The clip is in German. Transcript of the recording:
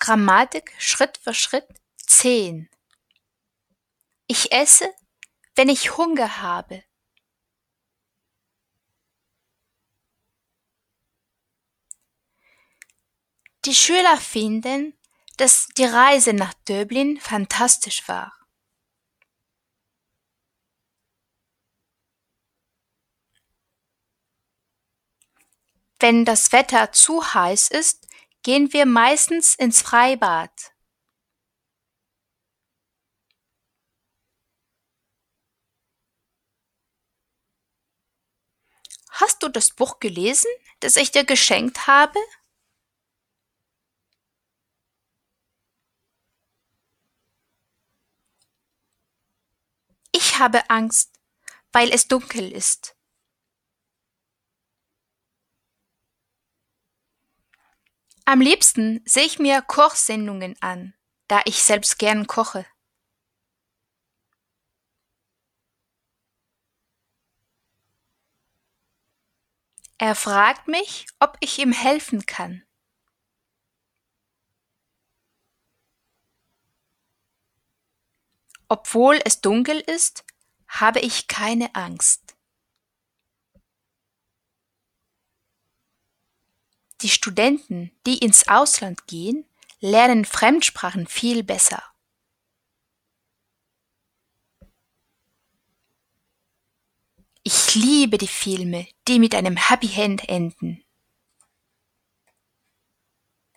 Grammatik Schritt für Schritt 10. Ich esse, wenn ich Hunger habe. Die Schüler finden, dass die Reise nach Dublin fantastisch war. Wenn das Wetter zu heiß ist, gehen wir meistens ins Freibad. Hast du das Buch gelesen, das ich dir geschenkt habe? Ich habe Angst, weil es dunkel ist. Am liebsten sehe ich mir Kochsendungen an, da ich selbst gern koche. Er fragt mich, ob ich ihm helfen kann. Obwohl es dunkel ist, habe ich keine Angst. Die Studenten, die ins Ausland gehen, lernen Fremdsprachen viel besser. Ich liebe die Filme, die mit einem Happy End enden.